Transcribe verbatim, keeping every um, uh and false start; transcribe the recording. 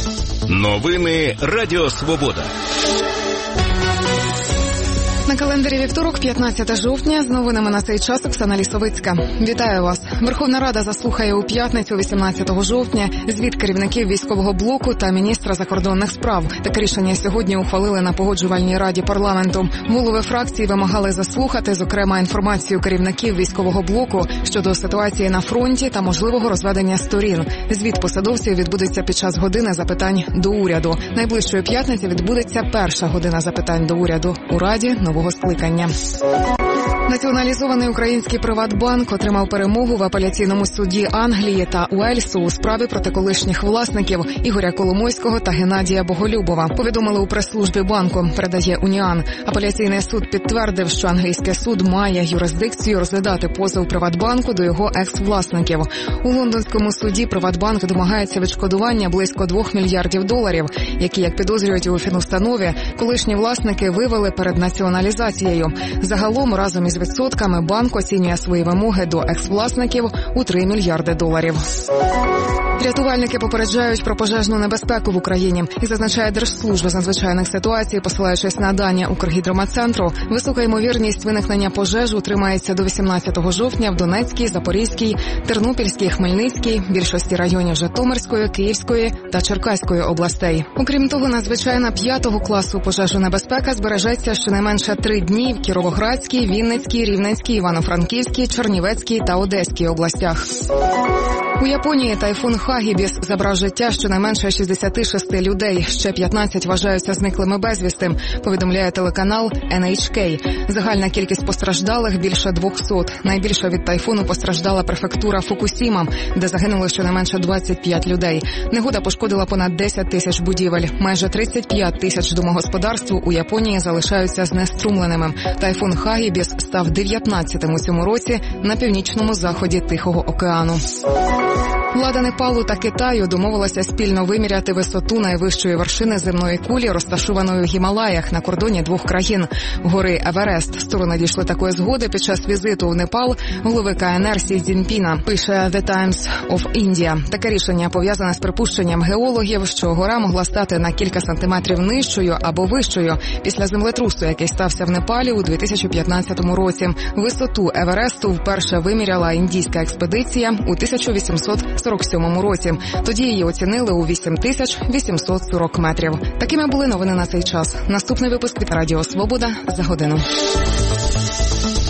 Новини Радіо Свобода. На календарі вівторок, п'ятнадцяте жовтня, з новинами на цей час Оксана Лісовицька. Вітаю вас. Верховна Рада заслухає у п'ятницю, вісімнадцятого жовтня, звіт керівників військового блоку та міністра закордонних справ. Таке рішення сьогодні ухвалили на Погоджувальній раді парламенту. Голови фракцій вимагали заслухати, зокрема, інформацію керівників військового блоку щодо ситуації на фронті та можливого розведення сторін. Звіт посадовців відбудеться під час години запитань до уряду. Найближчої п'ятниці відбудеться перша година запитань до уряду у Раді нового скликання. Націоналізований український «Приватбанк» отримав перемогу в апеляційному суді Англії та Уельсу у справі проти колишніх власників Ігоря Коломойського та Геннадія Боголюбова. Повідомили у прес-службі банку, передає Уніан. Апеляційний суд підтвердив, що англійський суд має юрисдикцію розглядати позов «Приватбанку» до його екс-власників. У лондонському суді «Приватбанк» домагається відшкодування близько двох мільярдів доларів, які, як підозрюють у фінустанові, колишні власники вивели перед націоналізацією. Загалом, разом із відсотками, банк оцінює свої вимоги до екс-власників у три мільярди доларів. Рятувальники попереджають про пожежну небезпеку в Україні. І зазначає Держслужба з надзвичайних ситуацій, посилаючись на дані Укргідромедцентру, висока ймовірність виникнення пожеж утримається до вісімнадцятого жовтня в Донецькій, Запорізькій, Тернопільській, Хмельницькій, більшості районів Житомирської, Київської та Черкаської областей. Окрім того, надзвичайна п'ятого класу пожежонебезпека збережеться щонайменше три дні в Кіровоградській, Вінницькій, Рівненській, Івано-Франківській, Чернівецькій та Одеській областях. У Японії тайфун Хагібіс забрав життя щонайменше шістдесят шість людей. Ще п'ятнадцять вважаються зниклими безвісти, повідомляє телеканал ен ейч кей. Загальна кількість постраждалих – більше двохсот. Найбільше від тайфуну постраждала префектура Фукусіма, де загинули щонайменше двадцять п'ять людей. Негода пошкодила понад десять тисяч будівель. Майже тридцять п'ять тисяч домогосподарств у Японії залишаються знеструмленими. Тайфун Хагібіс став дев'ятнадцятим у цьому році на північному заході Тихого океану. Влада Непалу та Китаю домовилася спільно виміряти висоту найвищої вершини земної кулі, розташованої в Гімалаях на кордоні двох країн – гори Еверест. Сторони дійшли такої згоди під час візиту в Непал голови ка ен ер Сі Цзіньпіна, пише The Times of India. Таке рішення пов'язане з припущенням геологів, що гора могла стати на кілька сантиметрів нижчою або вищою після землетрусу, який стався в Непалі у дві тисячі п'ятнадцятому році. Висоту Евересту вперше виміряла індійська експедиція у тисяча вісімсот сорок сьомому році. Тоді її оцінили у вісім тисяч вісімсот сорок метрів. Такими були новини на цей час. Наступний випуск від Радіо Свобода за годину.